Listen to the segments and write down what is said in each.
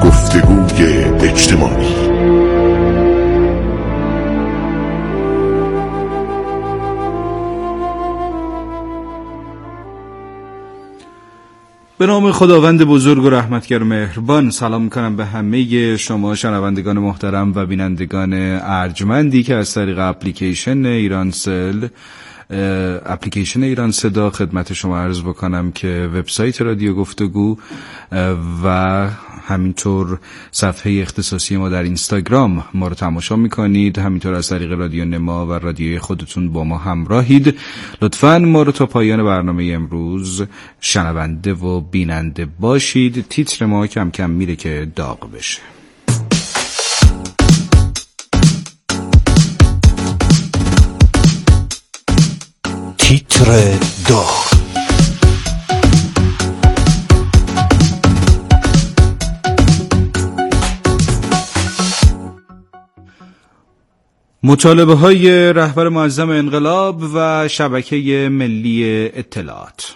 گفتگوی اجتماعی. به نام خداوند بزرگ و رحمتگر و مهربان، سلام میکنم به همه شما شنوندگان محترم و بینندگان ارجمندی که از طریق اپلیکیشن ایران صدا خدمت شما عرض بکنم که وبسایت رادیو گفتگو و همینطور صفحه اختصاصی ما در اینستاگرام ما رو تماشا میکنید. همینطور از طریق رادیو نما و رادیوی خودتون با ما همراهید. لطفاً ما رو تا پایان برنامه امروز شنونده و بیننده باشید. تیتر ما کم کم میره که داغ بشه. تیتر داغ. مطالبه های رهبر معظم انقلاب و شبکه ملی اطلاعات.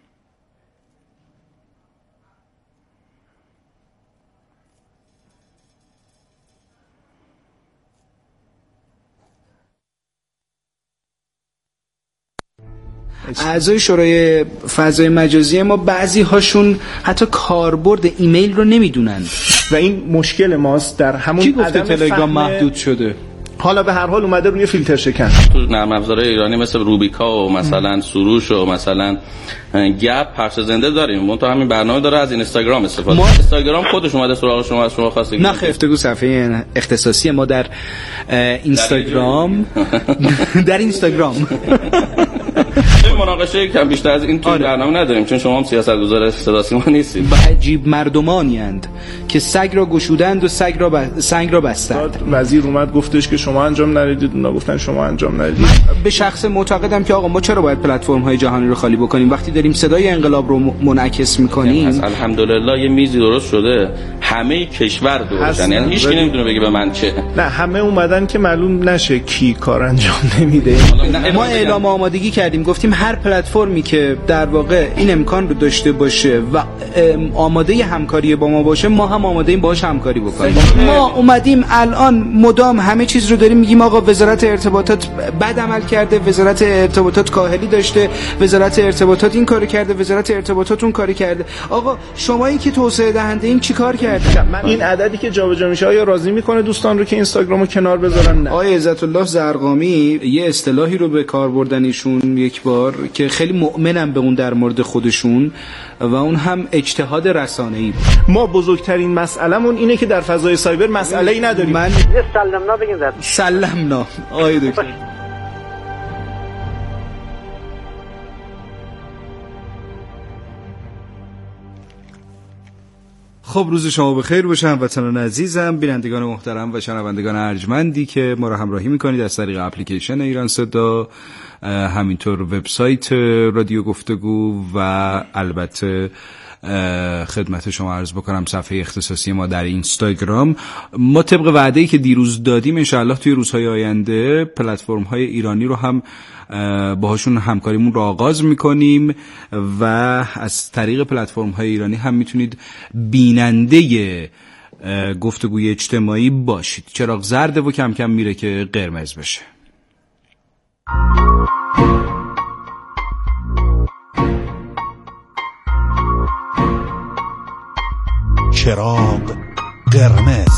اعضای شورای فضای مجازی ما بعضی هاشون حتی کاربرد ایمیل رو نمیدونن و این مشکل ماست. در همون کی گفته تلگرام محدود شده؟ حالا به هر حال اومده روی فیلتر شکن. تو نرم افزارهای ایرانی مثل روبیکا و مثلا سروش و مثلا گپ پخش زنده داریم. اون تو همین برنامه داره از اینستاگرام استفاده. اینستاگرام خودش اومده سراغ شما، از شما خواسته نه گفتگو صفحه اختصاصی ما در اینستاگرام در اینستاگرام مناقشه کم بیشتر از این تو برنامه نداریم، چون شما هم سیاستگزار صدا سیما نیستید. عجیب مردمانیند که سگ را گشودند و سنگ را بستند. وزیر اومد گفتش که شما انجام ندید، اونا گفتن شما انجام ندید. من به شخص معتقدم که آقا ما چرا باید پلتفرم های جهانی رو خالی بکنیم وقتی داریم صدای انقلاب رو منعکس میکنیم؟ الحمدلله یه میزی درست شده، همه کشور درستن، یعنی هیچ کی نمیتونه بگه به من چه. نه همه اومدن که معلوم نشه کی کار انجام نمیده. ما اعلام آمادگی کردیم، گفتیم هر پلتفرمی که در واقع این امکان رو داشته باشه و آماده همکاری با ما باشه، ما هم آماده ایم باهاش همکاری بکنیم. ما اومدیم الان مدام همه چیز رو داریم میگیم آقا وزارت ارتباطات بد عمل کرده، وزارت ارتباطات کاهلی داشته، وزارت ارتباطات این کارو کرده، وزارت ارتباطات اون کارو کرده. آقا شمایی که توسعه دهنده این چیکار کرده؟ این عددی که جابجا میشه آیا راضی میکنه دوستان رو که اینستاگرامو کنار بذارن؟ نه. آقای عزت الله زرقامی یه اصطلاحی رو به کار بردن ایشون یک بار که خیلی مؤمنم به اون در مورد خودشون و اون هم اجتهاد رسانه‌ای. ما بزرگترین مسئله‌مون اینه که در فضای سایبر مسئله‌ای نداریم. من سلمنا بگین زد. سلمنا آقای دکتر. خب روز شما بخیر باشه هموطنان عزیزم، بینندگان محترم و شنوندگان ارجمندی که ما را همراهی میکنید از طریق اپلیکیشن ایران صدا، همینطور وبسایت رادیو گفتگو و البته خدمت شما عرض بکنم صفحه اختصاصی ما در اینستاگرام. ما طبق وعده‌ای که دیروز دادیم انشاءالله توی روزهای آینده پلتفرم‌های ایرانی رو هم باهاشون همکاریمون رو آغاز میکنیم و از طریق پلتفرم‌های ایرانی هم میتونید بیننده گفتگوی اجتماعی باشید. چراغ زرده و کم کم میره که قرمز بشه. چراغ قرمز.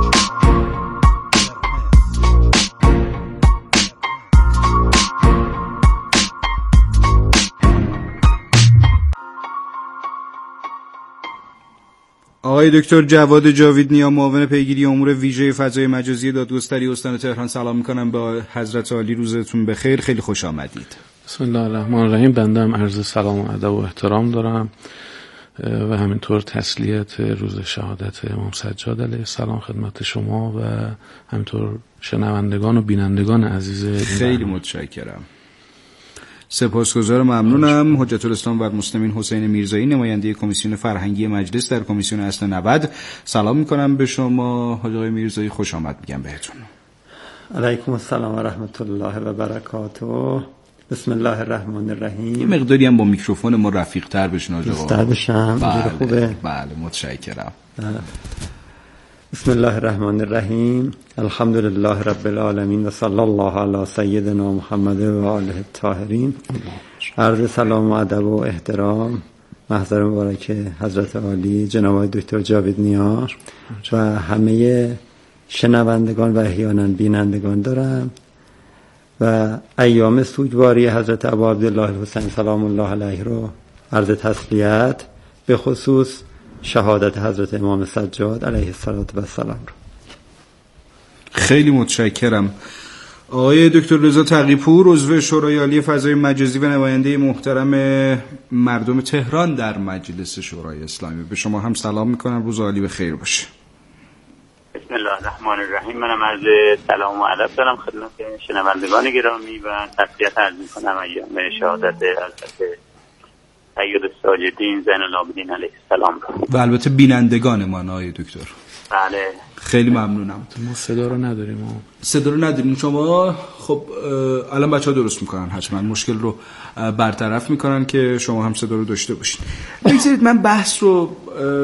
آقای دکتر جواد جاویدنیا، معاون پیگیری امور ویژه فضای مجازی دادگستری استان تهران، سلام میکنم به حضرت عالی. روزتون بخیر، خیلی خوش آمدید. بسم الله الرحمن الرحیم. بنده هم عرض سلام و ادب و احترام دارم و همینطور تسلیت روز شهادت امام سجاد علیه السلام خدمت شما و همینطور شنوندگان و بینندگان عزیز. خیلی متشکرم. سپاسگزار، ممنونم. حجت الاسلام و المسلمین حسین میرزایی، نماینده کمیسیون فرهنگی مجلس در کمیسیون اصل 90، سلام میکنم به شما. آقای میرزایی خوش آمد میگم بهتون. علیکم السلام و رحمت الله و برکاته. بسم الله الرحمن الرحیم. یه مقداری هم با میکروفون ما رفیق تر بشین آقا. مستعد بشم. بله خوبه. بله متشکرم. بسم الله الرحمن الرحیم. الحمد لله رب العالمین و صلی الله علی سیدنا محمد و آله الطاهرین. عرض سلام و ادب و احترام محضر مبارک حضرت عالی جناب دکتر جاوید نیار و همه شنوندگان و احیانا بینندگان دارم و ایام سوگواری حضرت ابا عبدالله الحسین سلام الله علیه رو عرض تسلیت به خصوص شهادت حضرت امام سجاد علیه السلام رو. خیلی متشکرم. آقای دکتر رضا تقی‌پور، عضو شورای عالی فضای مجازی و نماینده محترم مردم تهران در مجلس شورای اسلامی، به شما هم سلام میکنم. روز عالی به خیر باشه. بسم الله الرحمن الرحیم. منم عرض سلام و ادب دارم خدمت شنوندگان گرامی و تسلیت عرض میکنم ایام شهادت حضرت سید الساجدین زین العابدین علیه السلام رو و البته بینندگان ما. آقای دکتر بله خیلی ممنونم. ما صدا رو نداریم. صدا رو نداریم شما؟ خب الان بچه‌ها درست میکنن، حتما مشکل رو برطرف میکنن که شما هم صدا رو داشته باشین. بگذارید من بحث رو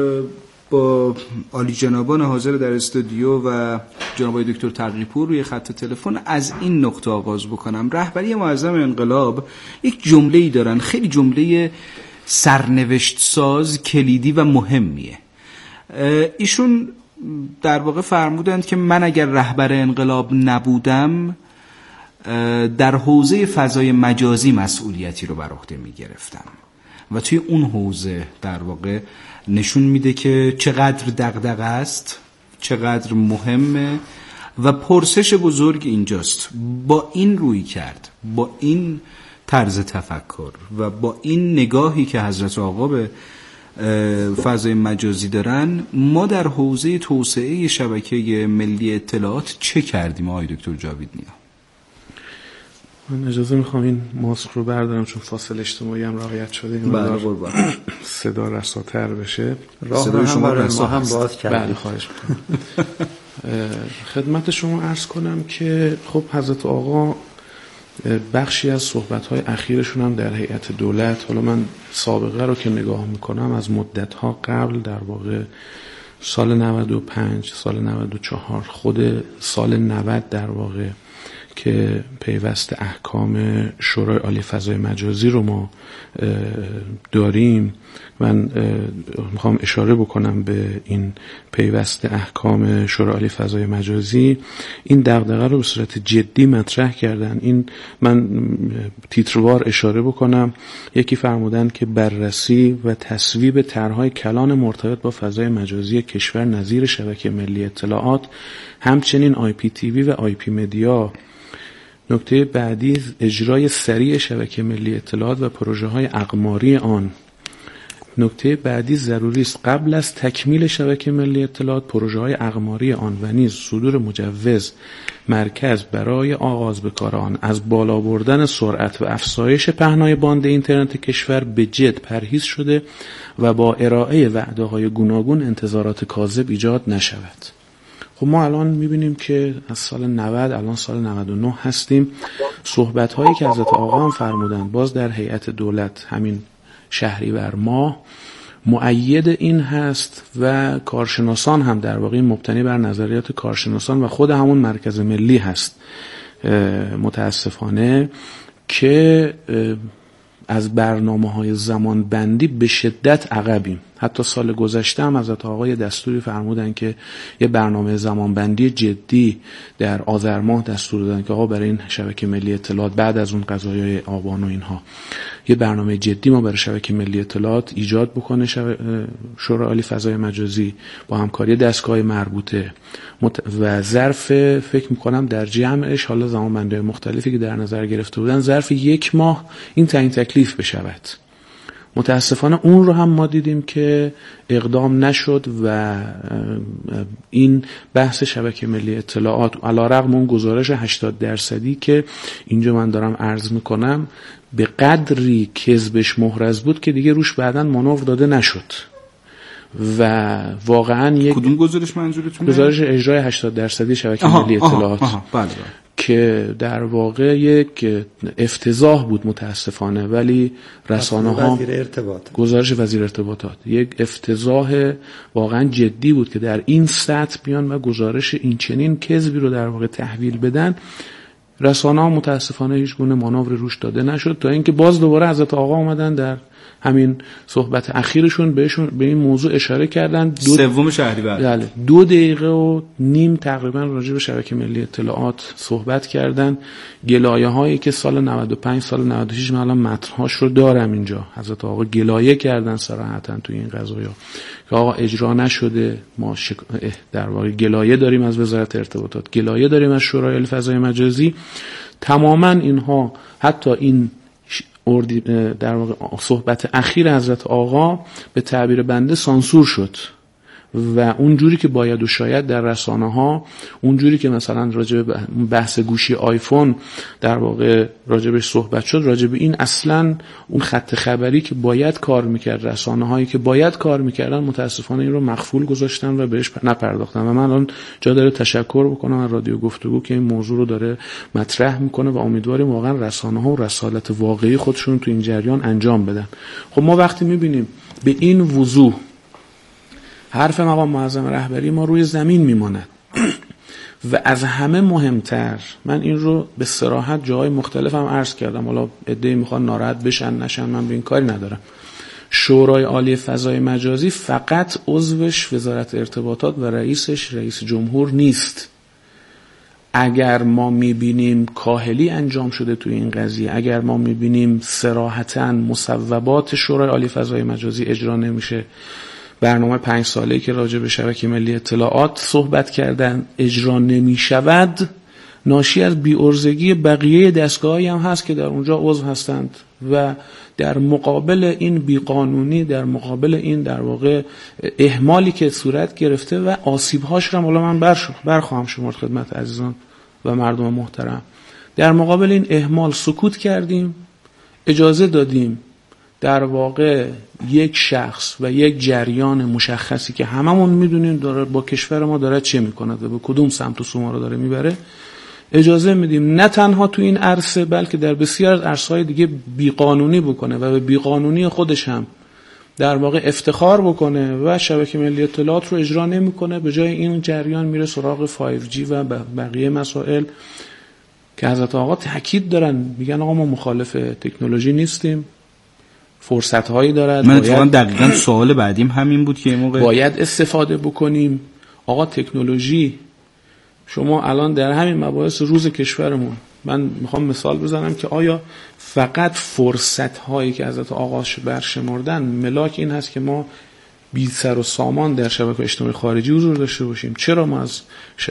با عالی جنابان حاضر در استودیو و جناب دکتر تقی‌پور روی خط تلفن از این نقطه آغاز بکنم. رهبری معظم انقلاب یک جمله‌ای دارن، خیلی جمله سرنوشت ساز، کلیدی و مهمیه. ایشون در واقع فرمودند که من اگر رهبر انقلاب نبودم در حوزه فضای مجازی مسئولیتی رو بر عهده می‌گرفتم و توی اون حوزه در واقع نشون میده که چقدر دغدغه است، چقدر مهمه و پرسش بزرگ اینجاست. با این روی کرد، با این طرز تفکر و با این نگاهی که حضرت آقا به فضای مجازی دارن، ما در حوزه توسعه شبکه ملی اطلاعات چه کردیم آقای دکتر جاوید نیا؟ من اجازه میخوام این ماسک رو بردارم چون فاصله اجتماعی هم رعایت شده. بله قربان. صدا رساتر بشه. صدای شما رسا هم باز کردیم. بله خواهش میکنم. خدمت شما عرض کنم که خب حضرت آقا بخشی از صحبت‌های اخیرشون هم در هیئت دولت، حالا من سابقه رو که نگاه میکنم از مدت‌ها قبل، در واقع سال 95 سال 94 خود سال 90 در واقع که پیوست احکام شورای عالی فضای مجازی رو ما داریم، من میخوام اشاره بکنم به این پیوست احکام شورای عالی فضای مجازی. این دغدغه رو به صورت جدی مطرح کردن. این من تیتروار اشاره بکنم. یکی فرمودن که بررسی و تصویب طرح‌های کلان مرتبط با فضای مجازی کشور نظیر شبکه ملی اطلاعات، همچنین آی پی تی وی و آی پی مدیا. نکته بعدی اجرای سریع شبکه ملی اطلاعات و پروژه‌های اقماری آن. نکته بعدی ضروری است قبل از تکمیل شبکه ملی اطلاعات پروژه‌های اقماری آن و نیز صدور مجوز مرکز برای آغاز به کار آن از بالا بردن سرعت و افزایش پهنای باند اینترنت کشور به جد پرهیز شده و با ارائه وعده‌های گوناگون انتظارات کاذب ایجاد نشود. خب ما الان میبینیم که از سال 90 الان سال 99 هستیم. صحبت‌هایی که حضرت آقا هم فرمودن باز در هیئت دولت همین شهریور ماه مؤید این هست و کارشناسان هم در واقع مبتنی بر نظریات کارشناسان و خود همون مرکز ملی هست متاسفانه که از برنامه‌های زمان بندی به شدت عقبیم. حتی سال گذشته هم حضرت آقای دستوری فرمودن که یه برنامه زمانبندی جدی در آذر ماه دستور دادن که آقا برای این شبکه ملی اطلاعات بعد از اون قضایای آبان و اینها یه برنامه جدی ما برای شبکه ملی اطلاعات ایجاد بکنه شورای عالی فضای مجازی با همکاری دستگاه مربوطه و ظرف فکر میکنم در جمعش حالا زمانبندی مختلفی که در نظر گرفته بودن ظرف 1 ماه این تعیین تکلیف بشود. متاسفانه اون رو هم ما دیدیم که اقدام نشد و این بحث شبکه ملی اطلاعات علیرغم اون گزارش 80% که اینجا من دارم عرض میکنم به قدری کذبش محرز بود که دیگه روش بعداً مانور داده نشد و واقعاً یک کدوم گزارش منظورتونه؟ گزارش اجرای 80% شبکه ملی اطلاعات بله. که در واقع یک افتضاح بود متاسفانه، ولی رسانه‌ها گزارش وزیر ارتباطات یک افتضاح واقعا جدی بود که در این سطح بیان و گزارش این چنین کذبی رو در واقع تحویل بدن. رسانه‌ها متاسفانه هیچ گونه مانور روش داده نشد تا اینکه باز دوباره حضرت آقا اومدن در همین صحبت اخیرشون به این موضوع اشاره کردن. سوم شهریور، بله، 2 دقیقه و نیم تقریبا راجع به شبکه ملی اطلاعات صحبت کردن. گلایه هایی که سال 95 سال 96 من الان متن‌هاش رو دارم اینجا، حضرت آقا گلایه کردن صراحتاً تو این قضایا که آقا اجرا نشده. ما در واقع گلایه داریم از وزارت ارتباطات، گلایه داریم از شورای عالی فضای مجازی. تماما اینها، حتی این در واقع صحبت اخیر حضرت آقا به تعبیر بنده سانسور شد و اونجوری که باید و شاید در رسانه ها، اونجوری که مثلا راجع به بحث گوشی آیفون در واقع راجبش صحبت شد، راجع به این اصلا اون خط خبری که باید کار میکرد، رسانه هایی که باید کار میکردن متاسفانه این رو مخفول گذاشتن و بهش نپرداختن. و من الان جا داره تشکر بکنم از رادیو گفتگو که این موضوع رو داره مطرح میکنه و امیدواریم واقعا رسانه ها و رسالت واقعی خودشون تو این جریان انجام بدن. خب ما وقتی میبینیم به این وضوح حرف مقام معظم رهبری ما روی زمین میماند و از همه مهمتر، من این رو به صراحت جاهای مختلفم عرض کردم، حالا عده‌ای میخوان ناراحت بشن نشن، من به این کاری ندارم، شورای عالی فضای مجازی فقط عضوش وزارت ارتباطات و رئیسش رئیس جمهور نیست. اگر ما میبینیم کاهلی انجام شده تو این قضیه، اگر ما میبینیم صراحتاً مصوبات شورای عالی فضای مجازی اجرا نمیشه، برنامه 5 ساله‌ای که راجع به شبکه ملی اطلاعات صحبت کردن اجرا نمی شود، ناشی از بی‌عرضگی بقیه دستگاهایی هم هست که در اونجا عضو هستند و در مقابل این بیقانونی، در مقابل این در واقع اهمالی که صورت گرفته و آسیب‌هاش رو حالا من برخواهم شمرد خدمت عزیزان و مردم محترم، در مقابل این اهمال سکوت کردیم، اجازه دادیم در واقع یک شخص و یک جریان مشخصی که هممون میدونیم داره با کشور ما داره چه میکنه و به کدوم سمت و سو ما رو داره میبره، اجازه میدیم نه تنها تو این عرصه بلکه در بسیار از عرصه‌های دیگه بیقانونی بکنه و به بیقانونی خودش هم در واقع افتخار بکنه و شبکه ملی اطلاعات رو اجرا نمیکنه. به جای این جریان میره سراغ 5G و بقیه مسائل که حضرت آقا تاکید دارن، میگن آقا ما مخالف تکنولوژی نیستیم، فرصت‌هایی دارد. من اتفاقا دقیقاً سوال بعدیم همین بود که این موقع باید استفاده بکنیم. آقا تکنولوژی، شما الان در همین مباحث روز کشورمون، من میخوام مثال بزنم که آیا فقط فرصت‌هایی که حضرت آقا برشمردن ملاک این هست که ما بی سر و سامان در شبکه اجتماعی خارجی حضور داشته باشیم؟ چرا ما از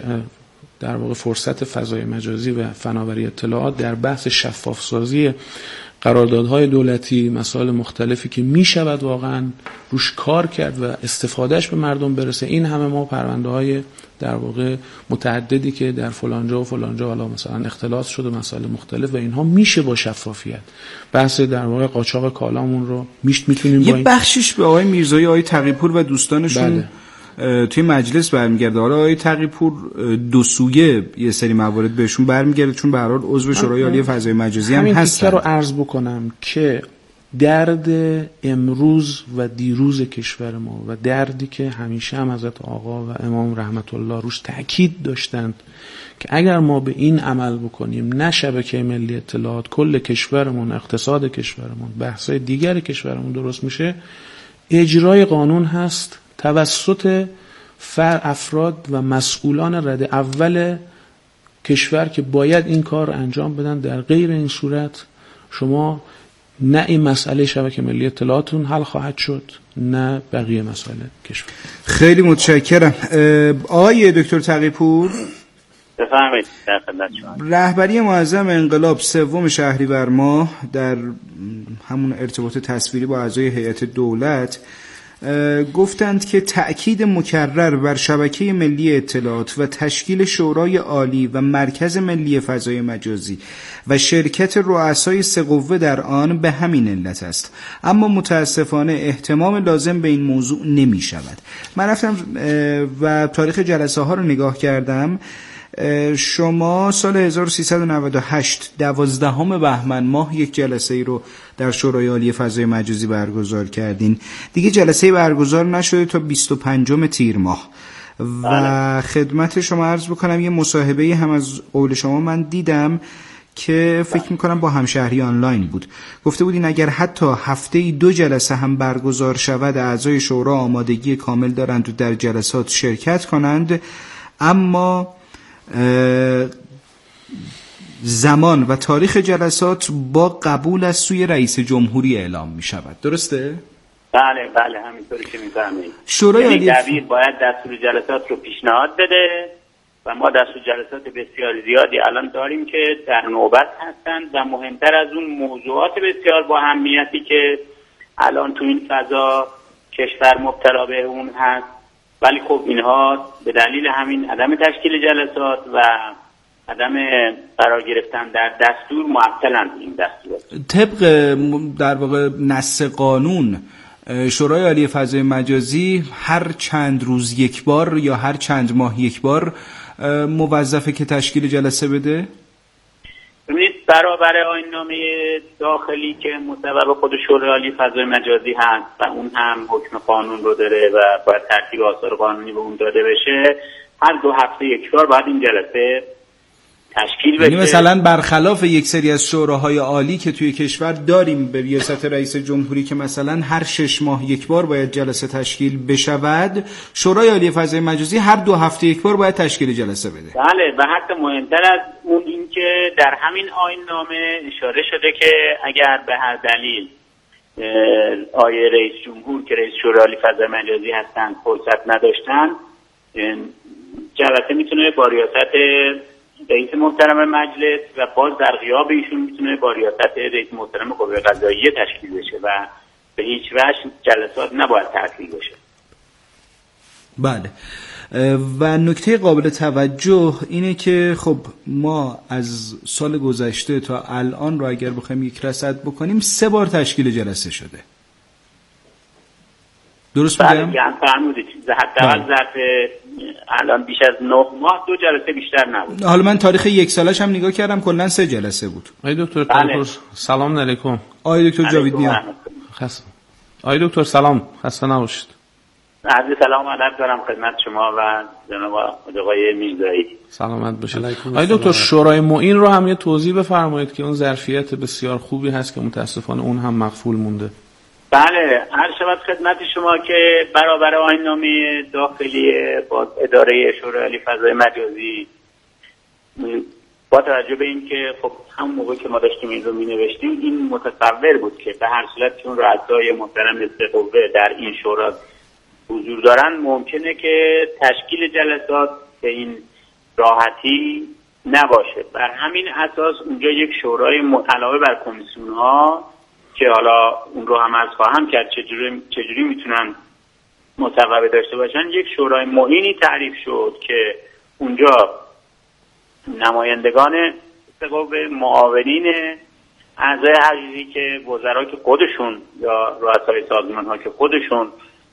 در واقع فرصت فضای مجازی و فناوری اطلاعات در بحث شفاف سازی قراردادهای دولتی، مسائل مختلفی که می شود واقعا روش کار کرد و استفادهش به مردم برسه، این همه ما پرونده های در واقع متعددی که در فلانجا و فلانجا حالا مثلا اختلاط شده، مسائل مختلف و اینها میشه با شفافیت بحث در واقع قاچاق کالامون رو میتونیم یه بخشش به آقای میرزایی، آقای تقی‌پور و دوستانشون توی مجلس برمیگرده. حالا آقای تقی‌پور دو سویه یه سری موارد بهشون برمیگرده چون به هر حال عضو شورای عالی فضای مجازی هم هستن. همین رو عرض بکنم که درد امروز و دیروز کشور ما و دردی که همیشه هم حضرت آقا و امام رحمت الله روش تأکید داشتند که اگر ما به این عمل بکنیم، نه شبکه ملی اطلاعات، کل کشورمون، اقتصاد کشورمون، بحث‌های دیگر کشورمون درست میشه، اجرای قانون هست توسط افراد و مسئولان رده اول کشور که باید این کار رو انجام بدن. در غیر این صورت شما نه این مسئله شبکه ملی اطلاعاتون حل خواهد شد، نه بقیه مسائل کشور. خیلی متشکرم. آقای دکتر تقی‌پور، بفرمایید. رهبری معظم انقلاب 3 شهریور ماه در همون ارتباط تصویری با اعضای هیئت دولت گفتند که تأکید مکرر بر شبکه ملی اطلاعات و تشکیل شورای عالی و مرکز ملی فضای مجازی و شرکت رؤسای 3 قوه در آن به همین علت است، اما متاسفانه اهتمام لازم به این موضوع نمی شود. من رفتم و تاریخ جلسه ها رو نگاه کردم. شما سال 1398 12 بهمن ماه یک جلسه ای رو در شورای عالی فضای مجازی برگزار کردین. دیگه جلسه برگزار نشده تا 25 تیر ماه و خدمت شما عرض بکنم یه مصاحبه هم از قول شما من دیدم که فکر میکنم با همشهری آنلاین بود. گفته بودین اگر حتی هفته‌ای 2 جلسه هم برگزار شود اعضای شورا آمادگی کامل دارند و در جلسات شرکت کنند، اما زمان و تاریخ جلسات با قبول از سوی رئیس جمهوری اعلام می شود. درسته؟ بله همینطوری که می‌فهمید. شورای عالی دبیر باید دستور جلسات رو پیشنهاد بده و ما دستور جلسات بسیار زیادی الان داریم که در نوبت هستند و مهمتر از اون موضوعات بسیار با اهمیتی که الان تو این فضا کشور مبتلا به اون هست، ولی خب اینها به دلیل همین عدم تشکیل جلسات و عدم قرار گرفتن در دستور معطلند. این دستورات طبق در واقع نص قانون شورای عالی فضای مجازی هر چند روز یک بار یا هر چند ماه یک بار موظفه که تشکیل جلسه بده؟ ببینید برابر آیین‌نامه داخلی که مصوب خود شورای عالی فضای مجازی هست و اون هم حکم قانون رو داره و باید ترتیب آثار قانونی به اون داده بشه، هر 2 هفته یک بار باید این جلسه تشکیل بشه. یعنی مثلا برخلاف یک سری از شوراهای عالی که توی کشور داریم به ریاست رئیس جمهوری که مثلا هر 6 ماه یک بار باید جلسه تشکیل بشود، شورای عالی فضای مجازی هر 2 هفته یک بار باید تشکیل جلسه بده. بله، و حتی مهمتر از اون این که در همین آیین‌نامه اشاره شده که اگر به هر دلیل آیه رئیس جمهور که رئیس شورای عالی فضای مجازی هستند فرصت نداشتن، جلسه میتونه با ریاست رئیس محترم مجلس و باز در غیاب ایشون میتونه با ریاست رئیس محترم قوه قضاییه تشکیل بشه و به هیچ وجه جلسات نباید تعطیل بشه. بله. و نکته قابل توجه اینه که خب ما از سال گذشته تا الان رو اگر بخوایم یک رصد بکنیم 3 بار تشکیل جلسه شده. درست میگم؟ بله، یعنی فرمودید حداقل ظرف الان بیش از 9 ماه 2 جلسه بیشتر نبود. حالا من تاریخ یک سالش هم نگاه کردم، کلاً 3 جلسه بود. آقای دکتر بله. سلام علیکم. آقای دکتر جاوید نیا. آقای دکتر سلام، خسته نباشید. عرض سلام و ادب دارم خدمت شما و جناب آقای میرزایی. سلامت باشید. آقای دکتر شورای معین رو هم یه توضیح بفرمایید که اون ظرفیت بسیار خوبی هست که متاسفانه اون هم مغفول مونده. بله، عرض شود خدمت شما که برابر آیین‌نامه داخلی با اداره شورای عالی فضای مجازی با توجه به این که خب همون موقع که ما داشتیم این رو می‌نوشتیم این متصور بود که به هر صورت چون رؤسای محترم قوه در این شورا حضور دارن ممکنه که تشکیل جلسات به این راحتی نباشه. بر همین اساس اونجا یک شورای علاوه بر کمیسیون‌ها که حالا اون رو هم عرض خواهم کرد چجوری میتونن مصوبه داشته باشن، یک شورای معینی تعریف شد که اونجا نمایندگان قوه، معاونین اعضای حقیقی که وزرا که خودشون یا رؤسای سازمان ها که خودشون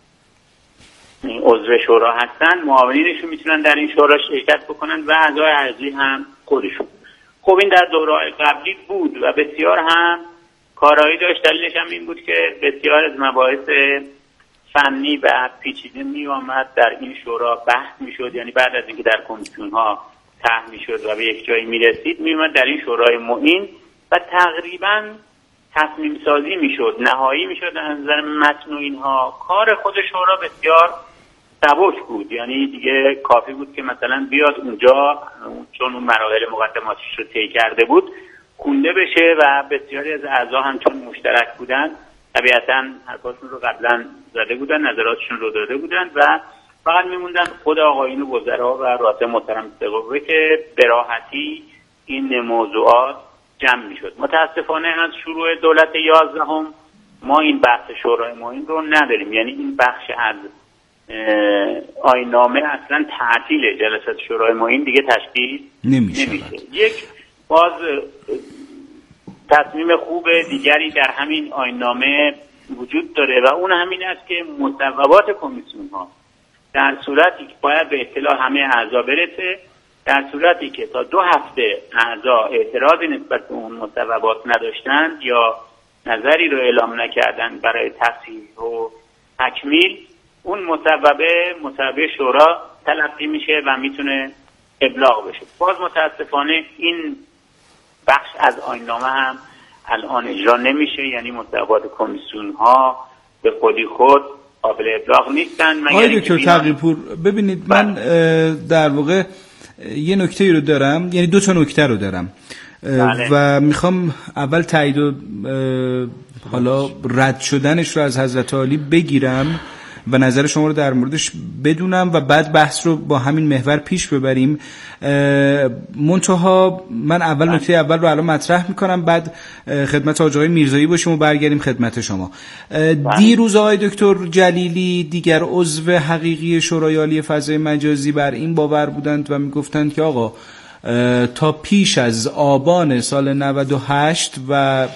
عضو شورا هستن، معاونینشون میتونن در این شورا شرکت بکنن و اعضای حقیقی هم خودشون. خب این در دوره‌های قبلی بود و بسیار هم کارایی داشت. دلیلش هم این بود که بسیار از مباحث فنی و پیچیده می آمد در این شورا بحث می شد، یعنی بعد از اینکه در کمیسیون ها طرح می شد و به یک جایی می رسید می اومد در این شورای معین و تقریبا تصمیم سازی می شد، نهایی می شد. از نظر متن و اینها کار خود شورا بسیار سبک بود، یعنی دیگه کافی بود که مثلا بیاد اونجا چون اون مراحل مقدماتیش رو طی کرده بود خونده بشه و بسیاری از اعضا هم چون مشترک بودن طبیعتاً حرفاشون رو قبلا زده بودن، نظراتشون رو داده بودن و فقط میموندن خود آقایون وزرا و رؤسای محترم قوه که به راحتی این موضوعات جمع میشد. متاسفانه از شروع دولت 11 ما این بحث شورای معین رو نداریم، یعنی این بخش از آیین‌نامه اصلا تعطیل جلسات شورای معین دیگه تشکیل نمیشه. یک باز تصمیم خوب دیگری در همین آیین‌نامه وجود داره و اون همین است که مصوبات کمیسیون ها در صورتی که باید به اطلاع همه اعضا برسه در صورتی که تا 2 هفته اعضا اعتراضی نسبت به اون مصوبات نداشتند یا نظری رو اعلام نکردن برای تصحیح و تکمیل، اون مصوبه شورا تلقی میشه و میتونه ابلاغ بشه. باز متاسفانه این بخش از آیین‌نامه هم الان اجرا نمیشه، یعنی مصوبات کمیسیون ها به خودی خود قابل ابلاغ نیستن. آقای دکتر تقی‌پور ببینید من در واقع یه نکته رو دارم، یعنی 2 تا نکته رو دارم و میخوام اول تایید و حالا رد شدنش رو از حضرت عالی بگیرم و نظر شما رو در موردش بدونم و بعد بحث رو با همین محور پیش ببریم. منتها من اول نکته اول رو الان مطرح میکنم، بعد خدمت آقای میرزایی باشیم و برگردیم خدمت شما. دیروز آقای دکتر جلیلی دیگر عضو حقیقی شورای عالی فضای مجازی بر این باور بودند و میگفتند که آقا تا پیش از آبان سال 98 و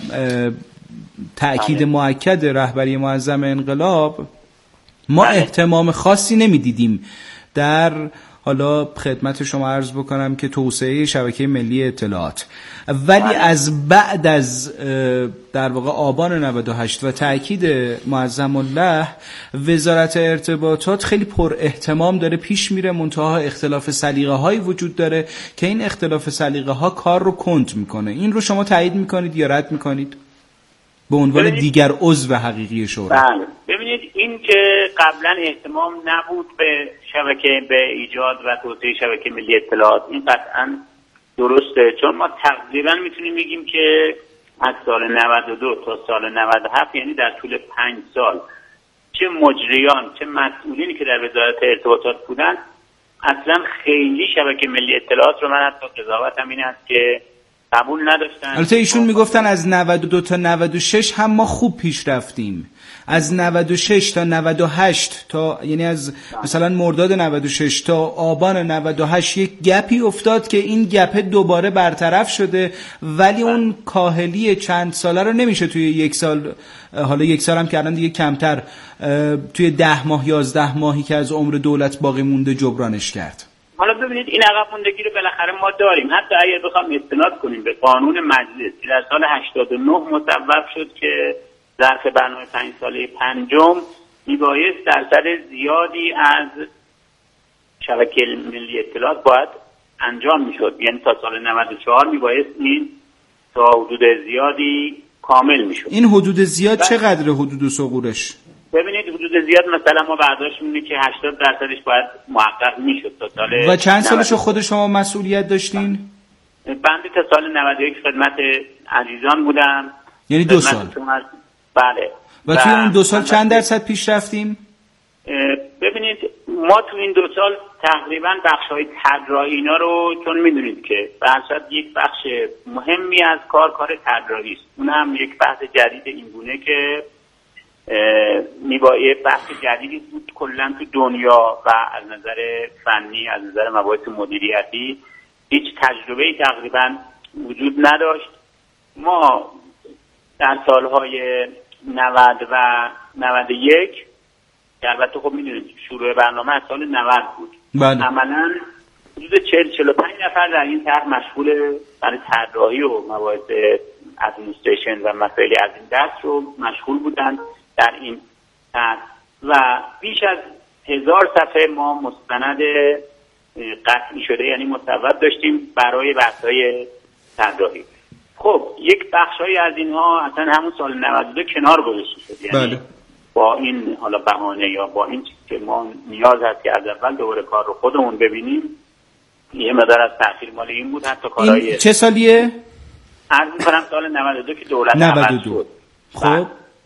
تأکید مؤکد رهبری معظم انقلاب ما اهتمام خاصی نمیدیدیم در، حالا خدمت شما عرض بکنم که توسعه شبکه ملی اطلاعات، ولی از بعد از در واقع آبان 98 و تأکید معظم الله وزارت ارتباطات خیلی پر اهتمام داره پیش میره، منتها اختلاف سلیقه هایی وجود داره که این اختلاف سلیقه ها کار رو کند میکنه. این رو شما تایید میکنید یا رد میکنید به عنوان دیگر عضو حقیقی شورا؟ بله، ببینید این که قبلا اهتمام نبود به ایجاد و توسعه شبکه ملی اطلاعات، این قطعا درسته، چون ما تقریبا میتونیم بگیم که از سال 92 تا سال 97 یعنی در طول 5 سال چه مجریان چه مسئولینی که در وزارت ارتباطات بودن اصلا خیلی شبکه ملی اطلاعات رو، من حتی قضاوتم این است که قبول نداشتن. البته ایشون میگفتن از 92 تا 96 هم ما خوب پیش رفتیم، از 96 تا 98 تا یعنی از مثلا مرداد 96 تا آبان 98 یک گپی افتاد که این گپ دوباره برطرف شده، ولی اون کاهلی چند ساله رو نمیشه توی 1 سال، حالا 1 سال هم که الان دیگه کمتر، توی 10 ماه 11 ماهی که از عمر دولت باقی مونده جبرانش کرد. حالا ببینید این عقب موندگی رو بالاخره ما داریم، حتی اگر بخوام استناد کنیم به قانون مجلس که در سال 89 مصوب شد که ظرف برنامه 5 ساله پنجم میبایست درصد زیادی از شبکه ملی اطلاعات باید انجام میشد، یعنی تا سال 94 میبایست این تا حدود زیادی کامل میشد. این حدود زیاد چقدر حدود سقورش؟ ببینید حدود زیاد مثلا ما برداشت می‌کنیم که 80% باید محقق میشد تا سال. و چند سالشو خود شما مسئولیت داشتین؟ بنده تا سال 91 خدمت عزیزان بودم. یعنی 2 سال. بله. و توی اون 2 سال چند درصد پیش رفتیم؟ ببینید ما تو این 2 سال تقریبا بخش‌های طراحی اینا رو، چون می‌دونید که بحثات یک بخش مهمی از کار طراحی است. اونم یک بحث جدید اینگونه که میبایه بحث جدیدی بود کلا تو دنیا و از نظر فنی، از نظر مباحث مدیریتی هیچ تجربه‌ای تقریبا وجود نداشت. ما در سالهای 90 و 91 که البته خب میدونید شروع برنامه از سال 90 بود، عملاً حدود 40-45 نفر در این طرح مشغول برای طراحی و مباحث ادمنستریشن و مسائل از این دست رو مشغول بودند در این طرح و بیش از 1000 صفحه ما مستند قطعی شده یعنی مصوب داشتیم برای بحث‌های طراحی. خب یک بخشایی از اینها اصلا همون سال 92 کنار گذاشته شد، یعنی با این حالا بهانه یا با این چیزی که ما نیاز هست که از اول دوباره کار رو خودمون ببینیم، یه مقدار از تأخیر مال این بود. حتی کارهای این چه سالیه؟ عرض می‌کنم سال 92 که دولت 92 شد. خب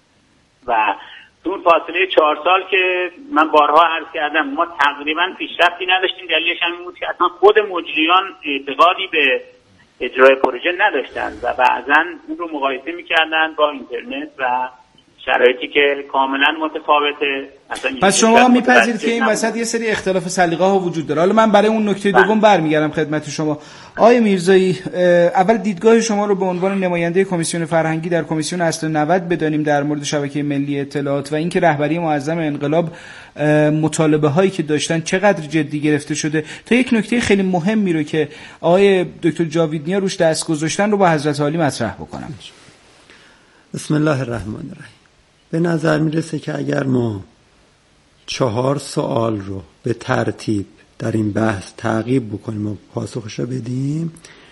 و تو فاصله 4 سال که من بارها عرض کردم ما تقریبا پیشرفتی نداشتیم. دلیلش هم این بود که اصلا خود مجریان اعتقادی به اجرای پروژه نداشتن و بعضا اون رو مقایسه می‌کردن با اینترنت و شرایطی که کاملا متفاوته. پس شما میپذیرید که این وسط یه سری اختلاف سلیقه ها وجود داره. حالا من برای اون نکته دوم برمیگردم خدمت شما. آقای میرزایی، اول دیدگاه شما رو به عنوان نماینده کمیسیون فرهنگی در کمیسیون اصل 90 بدانیم در مورد شبکه ملی اطلاعات و اینکه رهبری معظم انقلاب مطالبه هایی که داشتن چقدر جدی گرفته شده، تا یک نکته خیلی مهمی رو که آقای دکتر جاویدنیا روش دست گذاشتن رو با حضرت عالی مطرح بکنم. بسم الله الرحمن الرحیم. به نظر میرسه که اگر ما 4 سوال رو به ترتیب در این بحث تعقیب بکنیم و پاسخش رو بدیم،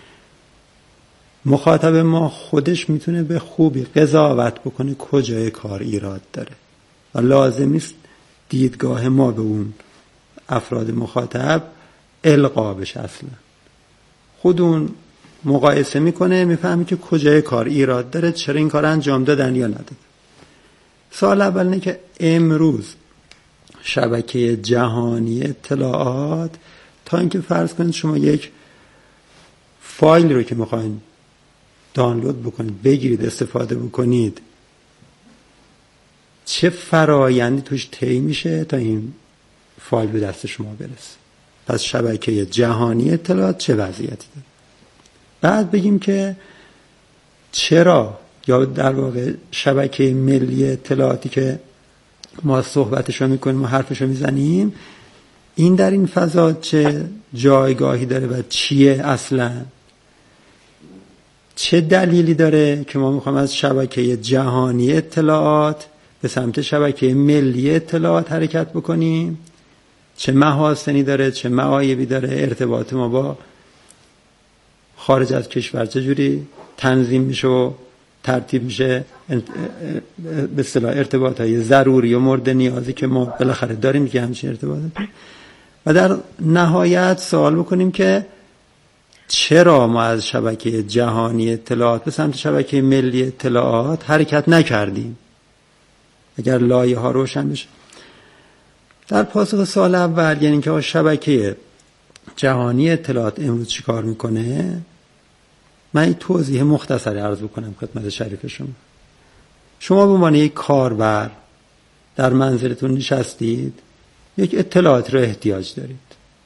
مخاطب ما خودش میتونه به خوبی قضاوت بکنه کجای کار ایراد داره و لازم نیست دیدگاه ما به اون افراد مخاطب القا بشه. اصلا خود اون مقایسه میکنه، میفهمی که کجای کار ایراد داره، چرا این کار انجام دادن یا ندادن. سوال اول اینه که امروز شبکه جهانی اطلاعات، تا اینکه فرض کنید شما یک فایل رو که میخواین دانلود بکنید، بگیرید، استفاده بکنید، چه فرایندی توش طی میشه تا این فایل به دست شما برسه؟ پس شبکه جهانی اطلاعات چه وضعیتی داره؟ بعد بگیم که چرا، یا در واقع شبکه ملی اطلاعاتی که ما صحبتشو میکنیم و حرفشو میزنیم، این در این فضا چه جایگاهی داره و چیه اصلا؟ چه دلیلی داره که ما میخوایم از شبکه جهانی اطلاعات به سمت شبکه ملی اطلاعات حرکت بکنیم؟ چه محاسنی داره، چه معایبی داره؟ ارتباط ما با خارج از کشور چجوری تنظیم میشه و ترتیب میشه؟ به اصطلاح ارتباطهای ضروری و مورد نیازی که ما بالاخره داریم که همچین ارتباطاتی. و در نهایت سوال بکنیم که چرا ما از شبکه جهانی اطلاعات به سمت شبکه ملی اطلاعات حرکت نکردیم؟ اگر لایه ها روشن بشه. در پاسخ سوال اول، یعنی که شبکه جهانی اطلاعات امروز چی کار میکنه، من این توضیح مختصری عرض بکنم خدمت شریف شما. شما به عنوان یک کاربر در منزلتون نشستید، یک اطلاعات رو احتیاج دارید.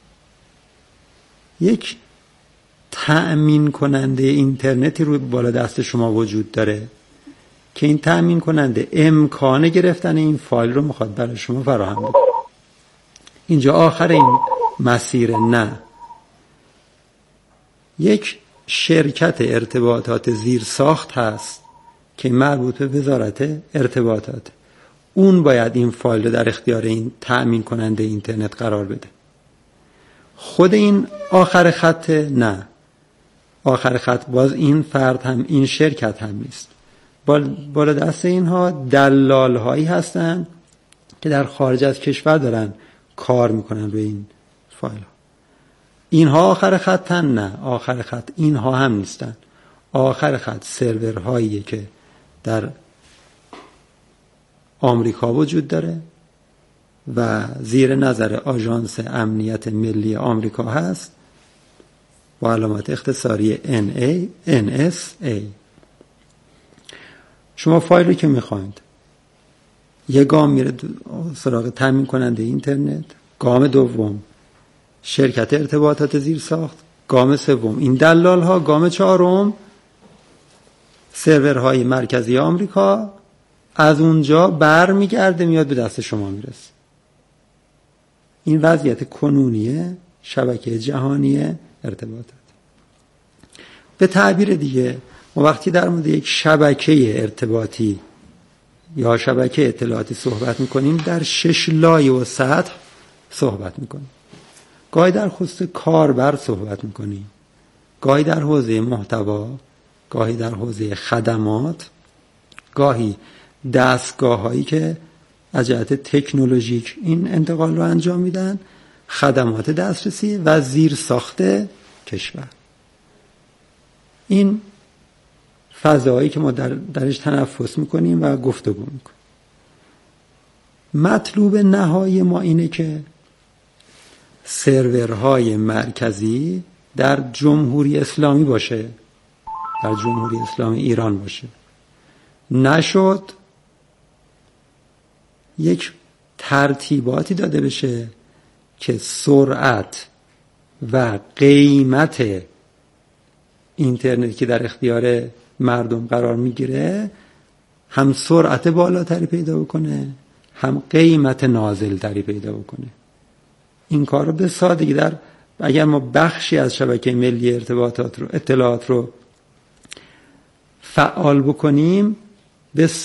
یک تأمین کننده اینترنتی روی بالا دست شما وجود داره که این تأمین کننده امکان گرفتن این فایل رو میخواد برای شما فراهم بکنه. اینجا آخر این مسیر نه. یک شرکت ارتباطات زیر ساخت هست که مربوط به وزارت ارتباطات، اون باید این فایل رو در اختیار این تأمین کننده اینترنت قرار بده. خود این آخر خط نه. آخر خط باز این فرد هم، این شرکت هم نیست. بالا دست اینها دلال هایی هستن که در خارج از کشور دارن کار میکنن روی این فایل ها. اینها آخر خطن؟ نه، آخر خط اینها هم نیستن. آخر خط سرورهاییه که در آمریکا وجود داره و زیر نظر آژانس امنیت ملی آمریکا هست با علامت اختصاری NSA. شما فایل رو که میخواید، یه گام میره سراغ تامین کننده اینترنت، گام دوم شرکت ارتباطات زیر ساخت، گام سوم این دلال ها، گام چهارم سرورهای مرکزی آمریکا، از اونجا بر میگرده میاد به دست شما میرسه. این وضعیت کنونی شبکه جهانی ارتباطات. به تعبیر دیگه، ما وقتی در مورد یک شبکه ارتباطی یا شبکه اطلاعاتی صحبت میکنیم، در 6 لایه و سطح صحبت میکنیم. گاهی در خصوص کاربر صحبت میکنیم، گاهی در حوزه محتوا، گاهی در حوزه خدمات، گاهی دستگاه هایی که از جهت تکنولوژیک این انتقال رو انجام میدن، خدمات دسترسی و زیر ساخت کشور. این فضایی که ما درش تنفس میکنیم و گفتگو میکنیم. مطلوب نهایی ما اینه که سرورهای مرکزی در جمهوری اسلامی باشه، در جمهوری اسلامی ایران باشه. نشد یک ترتیباتی داده بشه که سرعت و قیمت اینترنت که در اختیار مردم قرار میگیره هم سرعت بالاتری پیدا بکنه، هم قیمت نازلتری پیدا بکنه. این کار رو به سادگی اگر ما بخشی از شبکه ملی اطلاعات رو فعال بکنیم، به